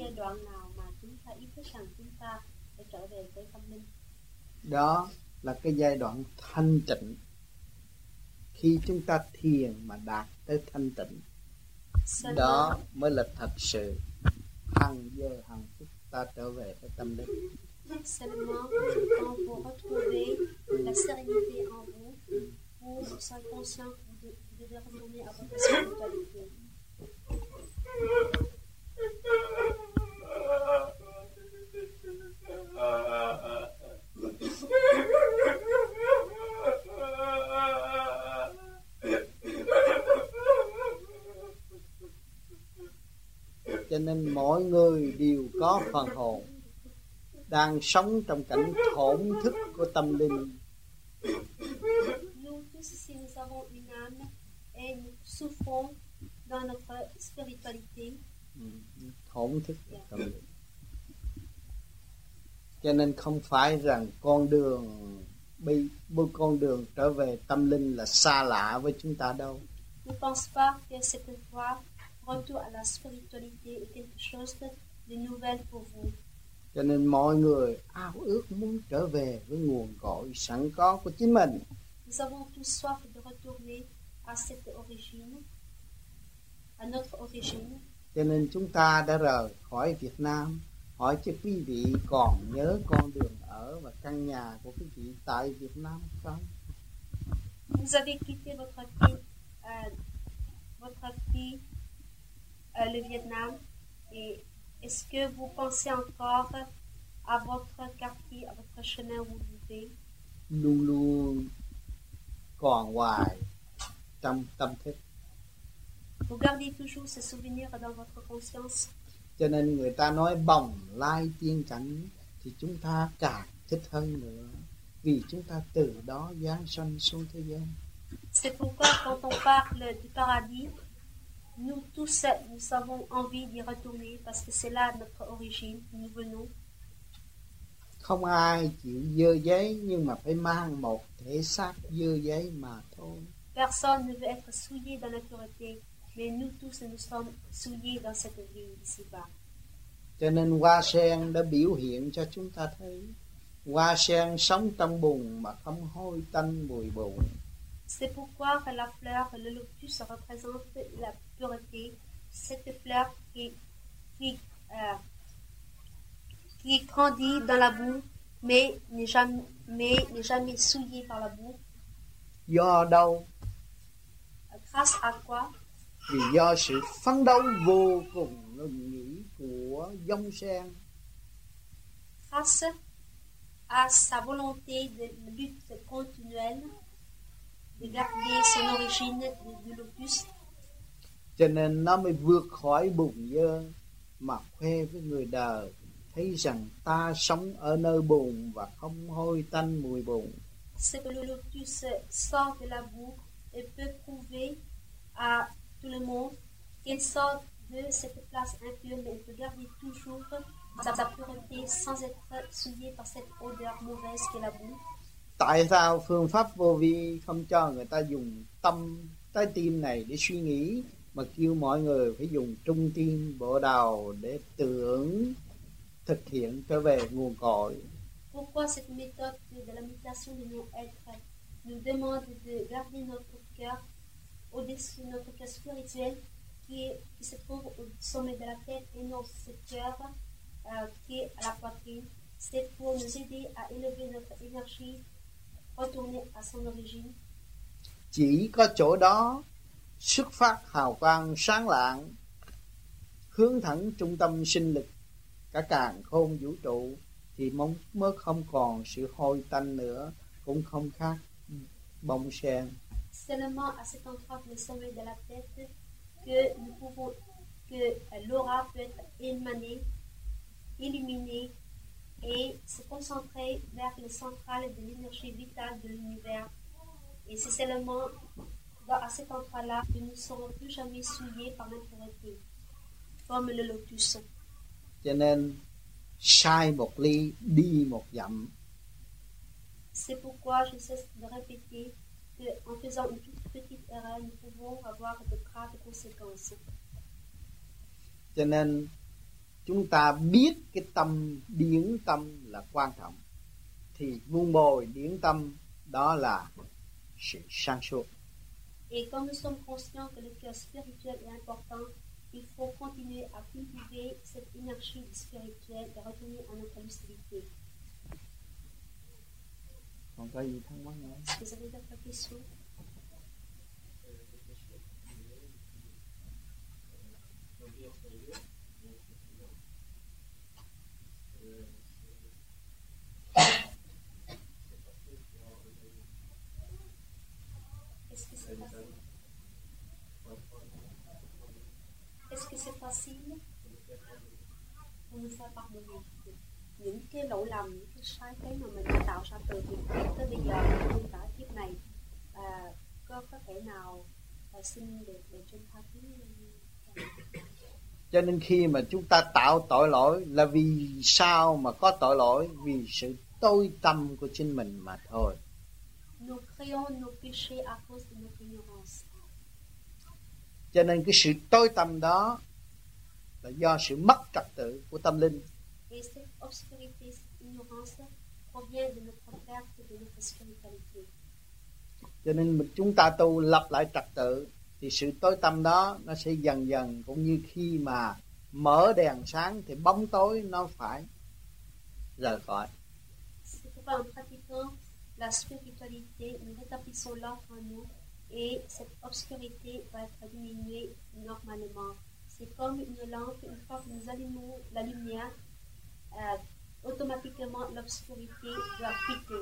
giai đoạn nào mà chúng ta ý thức rằng chúng ta phải trở về với tâm linh? Đó là cái giai đoạn thanh tịnh. Khi chúng ta thiền mà đạt tới thanh tịnh, đó mới là thật sự hàng giờ hàng phút ta trở về với tâm linh. Seulement quand vous retrouvez la sérénité en vous, vous serez conscient que vous devez retourner à votre spiritualité. Cho nên mỗi người đều có phần hồn đang sống trong cảnh thổn thức của tâm linh. Nous tous ici, nous avons une âme et nous souffrons dans notre spiritualité. Thổn thức của tâm linh. Cho nên không phải rằng con đường trở về tâm linh là xa lạ với chúng ta đâu. Ne pense pas que cette voie retour à la spiritualité est quelque chose de nouvel pour vous. Cho nên mọi người ao ước muốn trở về với nguồn cội sẵn có của chính mình. Nous avons tous soif de retourner à cette origine, à notre origine. Cho nên chúng ta đã rời khỏi Việt Nam. Hỏi cho quý vị còn nhớ con đường ở và căn nhà của quý vị tại Việt Nam không? Vous avez quitté votre pays, le Vietnam, et est-ce que vous pensez encore à votre quartier, à votre chemin où vous vivez? Luôn luôn còn hoài trong tâm thức. Vous gardez toujours ces souvenirs dans votre conscience. Cho nên người ta nói bồng lai tiên cảnh thì chúng ta càng thích hơn nữa, vì chúng ta từ đó giáng sanh xuống thế gian. C'est pourquoi quand on parle du paradis, nous tous nous avons envie d'y retourner parce que c'est là notre origine, nous venons. Không ai chịu dơ giấy nhưng mà phải mang một thể xác dơ giấy mà thôi. Personne ne veut être souillé dans la pureté, mais nous tous nous sommes souillés dans cette vie ici-bas. Cho nên hoa sen đã biểu hiện cho chúng ta thấy hoa sen sống trong bùn mà không hôi tanh mùi bùn. C'est pourquoi que la fleur, le lotus représente la pureté, cette fleur qui grandit dans la boue, mais n'est jamais souillée par la boue. Do đâu? Grâce à quoi? Vì do sự phấn đấu vô cùng ngừng nghỉ của dông sen. Grâce à sa volonté de lutte continuelle, de garder son origine du lotus. Cho nên nó mới vượt khỏi bùn dơ mà khoe với người đời, thấy rằng ta sống ở nơi bùn và không hôi tanh mùi bùn. C'est que le lotus sort de la boue et peut prouver à tout le monde qu'elle sort de cette place impure, mais elle peut garder toujours sa pureté sans être souillée par cette odeur mauvaise qu'est la boue. Tại sao phương pháp vô vi không cho người ta dùng trái tim này để suy nghĩ, mà kêu mọi người phải dùng trung tim bộ đầu để tưởng thực hiện trở về nguồn cội? Pourquoi cette méthode de la méditation de non-être nous demande de garder notre cœur au-dessus de notre cœur spirituel qui se trouve au sommet de la tête et notre cœur qui est à la poitrine? C'est pour nous aider à élever notre énergie, retourner à son origine. Chỉ có chỗ đó xuất phát hào quang sáng lạng, hướng thẳng trung tâm sinh lực cả càn khôn vũ trụ, thì mới không còn sự hôi tanh nữa, cũng không khác bông sen. Seulement à cet endroit, le sommet de la tête, que l'aura peut être émanée, illuminée et se concentrer vers le central de l'énergie vitale de l'univers. Et c'est seulement à cet endroit-là que nous ne serons plus jamais souillés par l'impureté, comme le lotus. Cho nên sai một ly đi một dặm. C'est pourquoi je cesse de répéter qu'en faisant une toute petite erreur, nous pouvons avoir de graves conséquences. Cho nên chúng ta biết cái tâm điển tâm là quan trọng, thì vun bồi điển tâm đó là sự sáng suốt. Et quand nous sommes conscients que le cœur spirituel est important, il faut continuer à cultiver cette énergie spirituelle et retourner à notre lucidité. Còn có gì thắc mắc nữa? Vous avez d'autres questions? Est-ce que c'est facile pour nous faire pardonner những cái lỗi lầm, những cái sai trái mà mình đã tạo ra từ việc kiếp tới bây giờ, trong cả kiếp này, có thể nào xin được trên tha thứ? Cho nên khi mà chúng ta tạo tội lỗi là vì sao mà có tội lỗi? Vì sự tối tâm của chính mình mà thôi. Nous créons nos péchés à cause de notre ignorance. Cho nên cái sự tối tâm đó là do sự mất trật tự của tâm linh. Et cette obscurité, cette ignorance provient de notre perte de notre spiritualité. Cho nên chúng ta tu lập lại trật tự thì sự tối tâm đó nó sẽ dần dần, cũng như khi mà mở đèn sáng thì bóng tối nó phải rời khỏi. C'est pourquoi en pratiquant la spiritualité, nous rétablissons l'ordre en nous et cette obscurité va être diminuée normalement. C'est comme une lampe, une fois que nous allumons la lumière, automatiquement l'obscurité doit quitter.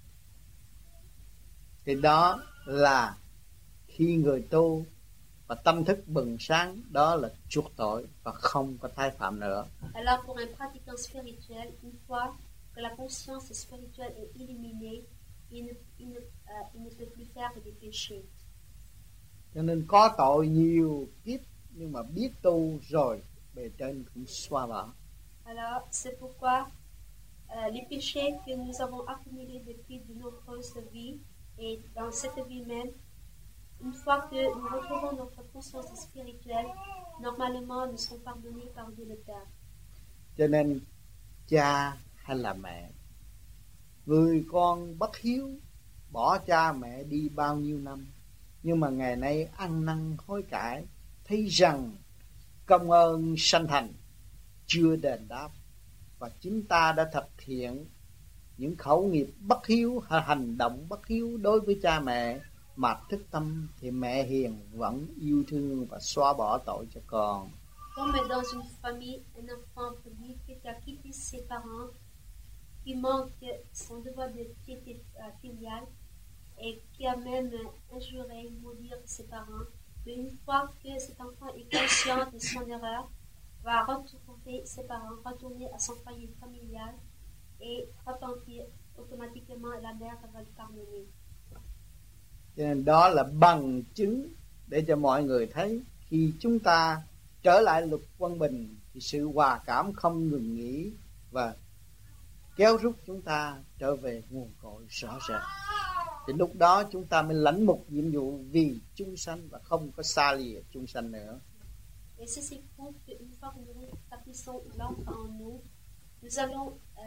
Thì đó là khi người tu và tâm thức bừng sáng, đó là chuộc tội và không có tái phạm nữa. Alors pour un pratiquant spirituel, une fois que la conscience spirituelle est illuminée, il ne peut plus faire des péchés. Cho nên có tội nhiều kiếp nhưng mà biết tu rồi bề trên cũng xóa bỏ. Alors c'est pourquoi les péchés que nous avons accumulés depuis de nombreuses vies et dans cette vie même, une fois que nous retrouvons notre conscience spirituelle, normalement nous serons pardonnés par Dieu le Père. Cho nên cha hay là mẹ, người con bất hiếu bỏ cha mẹ đi bao nhiêu năm, nhưng mà ngày nay ăn năn hối cải, thấy rằng công ơn sanh thành chưa đền đáp, và chính ta đã thực hiện những khẩu nghiệp bất hiếu hay hành động bất hiếu đối với cha mẹ mà thức tâm, thì mẹ hiền vẫn yêu thương và xóa bỏ tội cho con. Comme dans une famille, un enfant prodigue qui a quitté ses parents, qui manque son devoir de piété filiale et qui a même injuré, maudit ses parents. Mais une fois que cet enfant est conscient de son erreur, va retrouver ses parents, retourner à son foyer familial et repentir, automatiquement la mère va lui pardonner. Cho nên đó là bằng chứng để cho mọi người thấy khi chúng ta trở lại luật quân bình thì sự hòa cảm không ngừng nghỉ và kéo rút chúng ta trở về nguồn cội rõ rệt. Thì lúc đó chúng ta mới lãnh mục nhiệm vụ vì chúng sanh và không có xa lìa chúng sanh nữa. Et ceci prouve qu'une fois que nous rétablissons l'ordre en nous, nous allons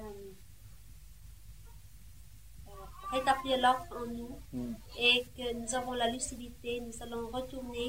rétablir l'ordre en nous et que nous avons la lucidité, nous allons retourner,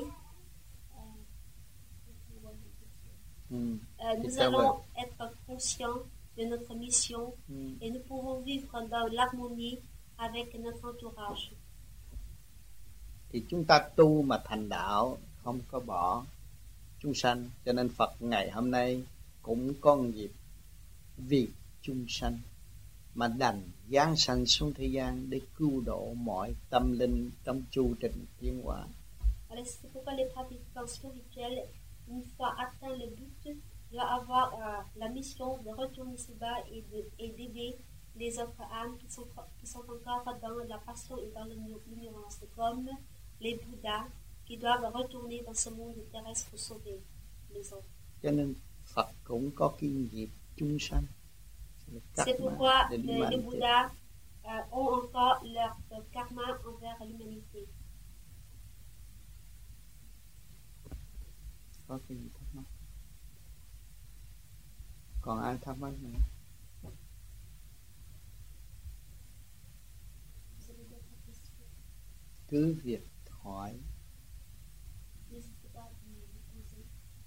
nous allons être conscients de notre mission et nous pourrons vivre dans l'harmonie avec notre entourage. Thì chúng ta tu mà thành đạo, không có bỏ chúng sanh. Cho nên Phật ngày hôm nay cũng có một dịp vì chúng sanh mà đành giáng sanh xuống thế gian để cứu độ mọi tâm linh trong chu trình tiến hóa. Alors c'est pourquoi les pratiquants spirituels, une fois atteint le but, doivent avoir la mission de retourner ici-bas et d'aider les autres âmes qui sont encore dans la passion et dans l'ignorance, comme les Bouddhas qui doivent retourner dans ce monde terrestre pour sauver les autres. Cho nên Phật cũng có kinh nghiệm chúng sanh. C'est pourquoi les Bouddhas ont encore leur karma envers l'humanité. Có cái gì thắc mắc? Còn ai thắc mắc nữa? Vous avez d'autres questions? Cứ việc hỏi. N'hésitez pas à me poser.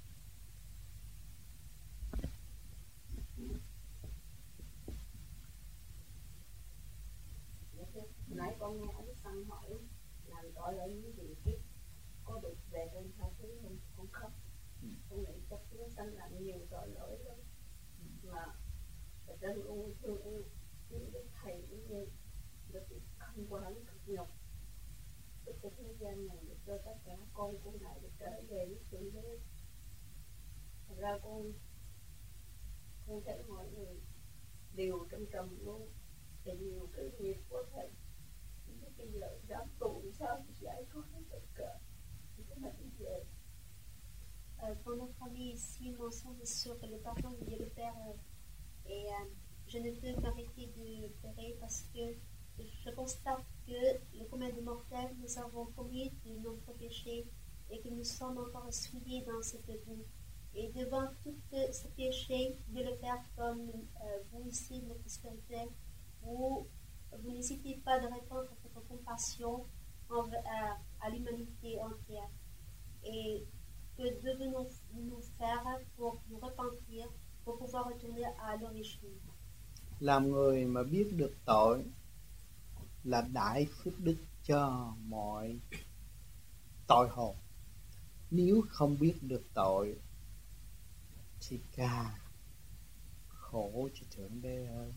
Nãy con nghe ông Sang hỏi là gọi là những gì kiếp có được về trên tha thứ không khóc. Con nghĩ chắc chúng sanh làm nhiều tội lỗi lắm mà ở trên luôn thương những đức thầy cũng như được không qua những cực nhọc được cái thế gian này để cho tất cả con của ngài được trở về với thượng đế. Thật ra con thấy mọi người đều trầm trầm luôn thì nhiều cái nghiệp của thầy. Bây giờ đám tù sao thì giải thoát tất cả thì cái này về. Quand notre ami ici mentionne sur le pardon de Dieu le Père, et je ne peux m'arrêter de pleurer parce que je constate que le commun des mortels, nous avons commis de nombreux péchés et que nous sommes encore souillés dans cette vie. Et devant tous ces péchés, Dieu le Père, comme vous ici, notre spirituel, vous n'hésitez pas de répondre à votre compassion à l'humanité entière. Et que devons-nous faire pour nous repentir, pour pouvoir retourner à l'origine? Làm người mà biết được tội là đại phước đức cho mọi tội hồn. Nếu không biết được tội thì càng khổ cho Thượng Đế hơn.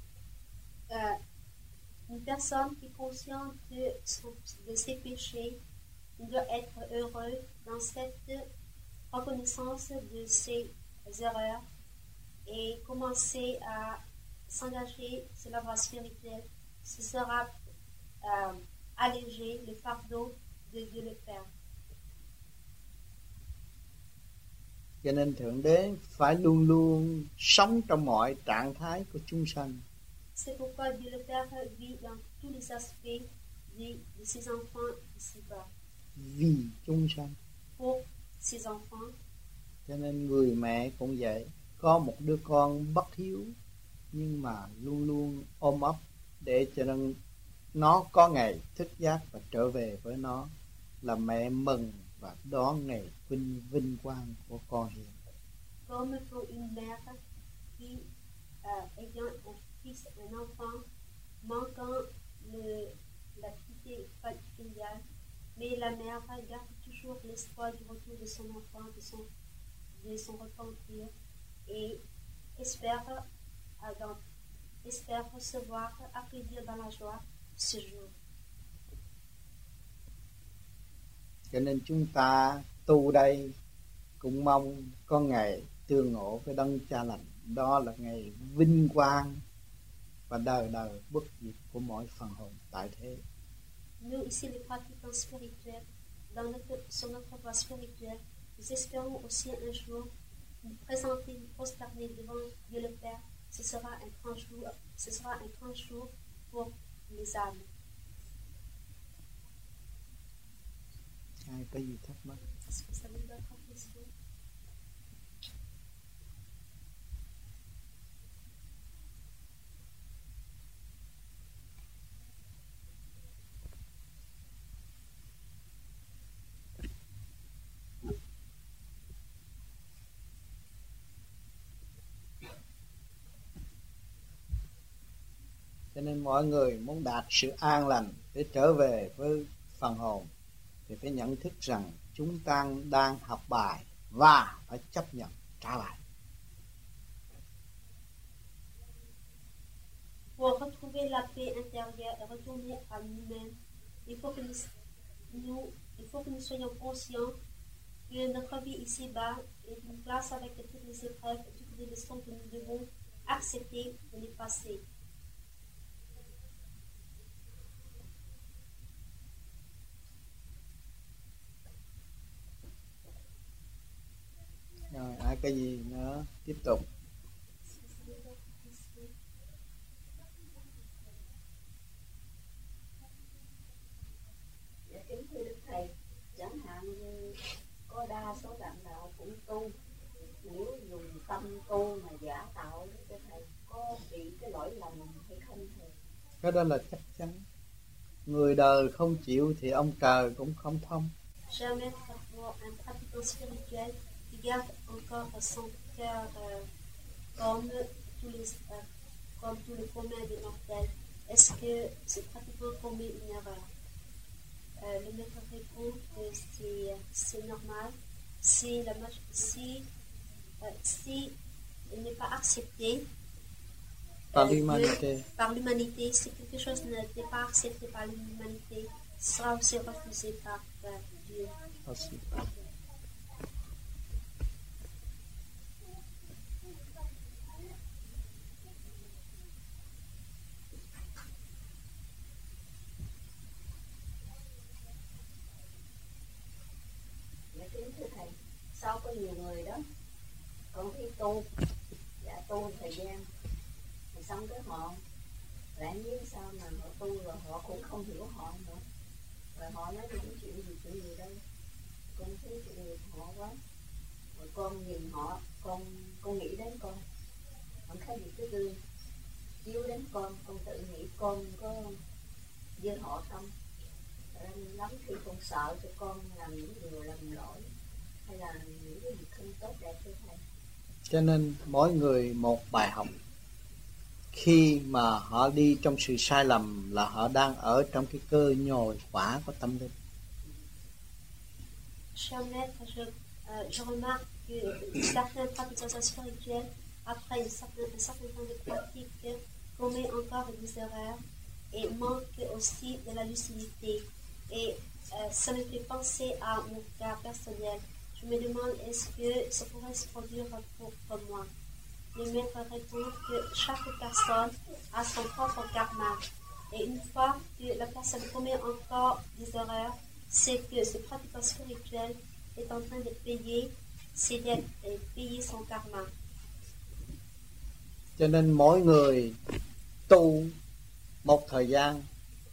Une personne qui est consciente de ses péchés doit être heureux dans cette reconnaissance de ses erreurs et commencer à s'engager sur la voie spirituelle. Ce sera alléger le fardeau de Dieu le Père. Cho nên Thượng Đế phải luôn luôn sống trong mọi trạng thái của chúng sanh. C'est pourquoi Dieu le Père vit dans tous les aspects de ses enfants ici-bas. Vì chúng sanh. Pour ses enfants. Cho nên người mẹ cũng vậy. Có một đứa con bất hiếu nhưng mà luôn luôn ôm ấp để cho nó có ngày thức giác và trở về với nó, là mẹ mừng và đón ngày vinh quang của con hiền. Comme pour une mère qui ayant un fils, un enfant, manquant la pitié filiale, mais la mère garde toujours l'espoir du retour de son enfant, de son repentir, et espère recevoir, accueillir dans la joie ce jour. Cho nên chúng ta tu đây cũng mong có ngày tương ngộ với Đấng Cha Lành. Đó là ngày vinh quang và đời đời bất diệt của mỗi phần hồn tại thế. Nous, ici les pratiquants spirituels, sur notre voie spirituelle, nous espérons aussi un jour nous présenter, nous prosterner devant Dieu le Père. Ce sera un grand jour pour les âmes. Ai có gì thắc mắc? Est-ce que ça vous donne une question? Cho nên mọi người muốn đạt sự an lành để trở về với phần hồn thì phải nhận thức rằng chúng ta đang học bài và phải chấp nhận trả lại. Pour retrouver la paix intérieure et retourner à nous-mêmes, il faut que nous soyons conscients que notre vie ici-bas est une classe avec toutes les épreuves et toutes les leçons que nous devons accepter et les passer. Rồi, ai cái gì nữa? Tiếp tục. Dạ, kính thưa Đức Thầy, chẳng hạn như có đa số bạn đạo cũng tu, nếu dùng tâm tu mà giả Cái đó là chắc chắn. Người đời không chịu thì ông trời cũng không thông. Jamais un pratiquant spirituel qui garde encore son cœur comme comme tout le commun des mortels. Est-ce que ce pratiquant commet une erreur? Le maître répond que c'est normal si il n'est pas accepté par l'humanité, si quelque chose n'était pas accepté par l'humanité, sera aussi refusé par Dieu. Aussi. Kính thưa thầy, sao có nhiều người đó con thấy tu thời gian rồi xong cái họ lại biết sao mà họ tu rồi họ cũng không hiểu họ nữa, rồi họ nói những chuyện gì đây, con thấy chuyện gì họ quá, rồi con nhìn họ, con nghĩ đến con thấy gì cái gương chiếu đến con tự nghĩ con có như họ không, lắm khi con sợ cho con làm những điều lầm lỗi hay là những cái gì không tốt đẹp cho thầy. Cho nên mỗi người một bài học. Khi mà họ đi trong sự sai lầm là họ đang ở trong cái cơ nhồi quả của tâm linh. Cher maître, je remarque que certains pratiquants spirituels, après un certain temps de pratique, commettent encore des erreurs et manquent aussi de la lucidité. Et ça me fait penser à mon cas personnel. Je me demande est-ce que ça pourrait se produire pour moi. Le maître répond que chaque personne a son propre karma. Et une fois que la personne commet encore des erreurs, c'est que ce pratiquant spirituel est en train de payer ses dettes et payer son karma. Cho nên mỗi người tu một thời gian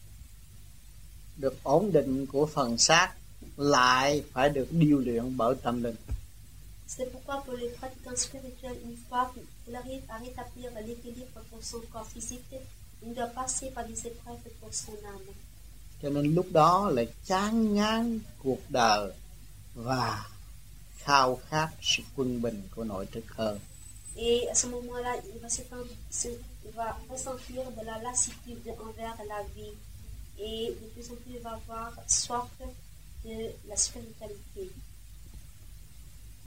được ổn định của phần xác lại phải được điêu luyện bởi tâm linh. C'est pourquoi pour les pratiquants spirituels, une fois qu'il arrive à rétablir l'équilibre pour son corps physique, il doit passer par des épreuves pour son âme. Cho nên lúc đó lại chán ngán cuộc đời và khao khát sự quân bình của nội thức hơn. Et à ce moment-là, il va ressentir de la lassitude envers la vie et de plus en plus il va avoir soif de la spiritualité.